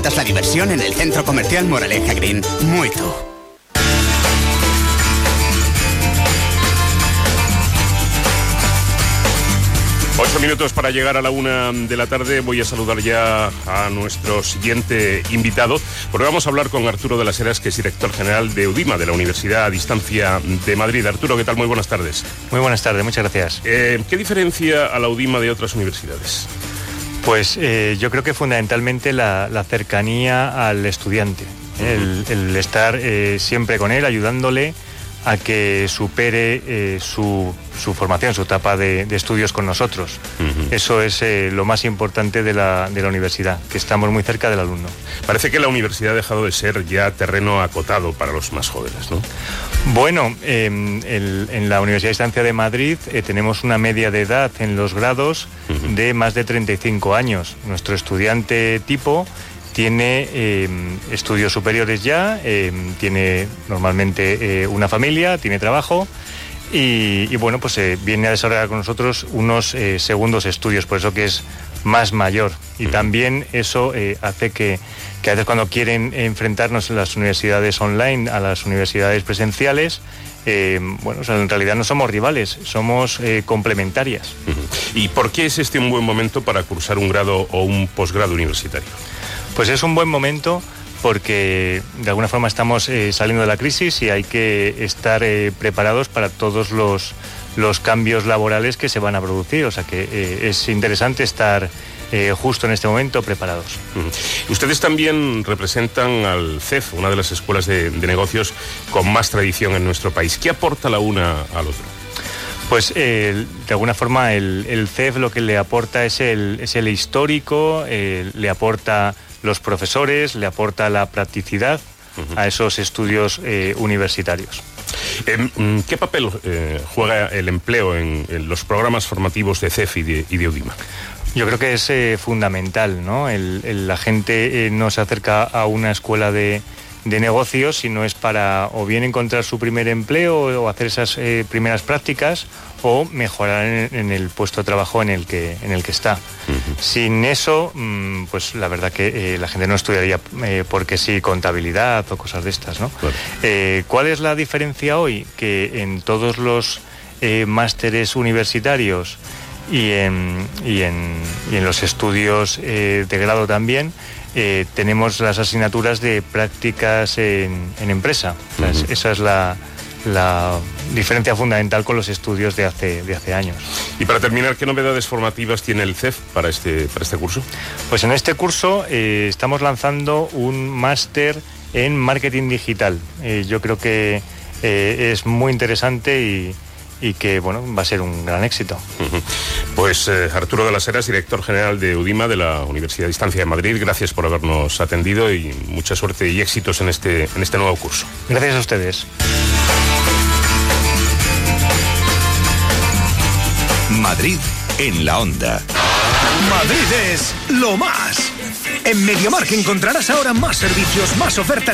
sientas la diversión en el Centro Comercial Moraleja Green. Muy tú. Ocho minutos para llegar a la 1 de la tarde. Voy a saludar ya a nuestro siguiente invitado, porque vamos a hablar con Arturo de las Heras, que es director general de UDIMA, de la Universidad a Distancia de Madrid. Arturo, ¿qué tal? Muy buenas tardes. Muy buenas tardes, muchas gracias. ¿Qué diferencia a la UDIMA de otras universidades? Pues yo creo que fundamentalmente la cercanía al estudiante, el estar siempre con él, ayudándole a que supere su formación, su etapa de estudios con nosotros. Eso es lo más importante de la universidad, que estamos muy cerca del alumno. Parece que la universidad ha dejado de ser ya terreno acotado para los más jóvenes, ¿no? Bueno, en la Universidad de Distancia de Madrid tenemos una media de edad en los grados de más de 35 años. Nuestro estudiante tipo tiene estudios superiores ya, tiene normalmente una familia, tiene trabajo y bueno, pues viene a desarrollar con nosotros unos segundos estudios, por eso que es más mayor. Y también eso hace que a veces cuando quieren enfrentarnos en las universidades online a las universidades presenciales, bueno, o sea, en realidad no somos rivales, somos complementarias. ¿Y por qué es este un buen momento para cursar un grado o un posgrado universitario? Pues es un buen momento porque de alguna forma estamos saliendo de la crisis y hay que estar preparados para todos los cambios laborales que se van a producir. O sea que es interesante estar justo en este momento preparados. Ustedes también representan al CEF, una de las escuelas de negocios con más tradición en nuestro país. ¿Qué aporta la una al otro? Pues de alguna forma el CEF lo que le aporta es el histórico, le aporta los profesores, le aporta la practicidad a esos estudios universitarios. ¿Qué papel juega el empleo en los programas formativos de CEF y de UDIMA? Yo creo que es fundamental, ¿no? La gente no se acerca a una escuela de negocios si no es para o bien encontrar su primer empleo o hacer esas primeras prácticas o mejorar en el puesto de trabajo en el que está. Sin eso, pues la verdad que la gente no estudiaría porque sí contabilidad o cosas de estas, ¿no? Claro. ¿Cuál es la diferencia hoy? Que en todos los másteres universitarios y en los estudios de grado también tenemos las asignaturas de prácticas en empresa. O sea, esa es la diferencia fundamental con los estudios de hace años. Y para terminar, ¿qué novedades formativas tiene el CEF para este curso? Pues en este curso estamos lanzando un máster en marketing digital. Yo creo que es muy interesante y que bueno, va a ser un gran éxito. Pues Arturo de las Heras, director general de UDIMA, de la Universidad de Distancia de Madrid, gracias por habernos atendido y mucha suerte y éxitos en este nuevo curso. Gracias a ustedes. Madrid en la onda. Madrid es lo más. En MediaMarkt encontrarás ahora más servicios, más ofertas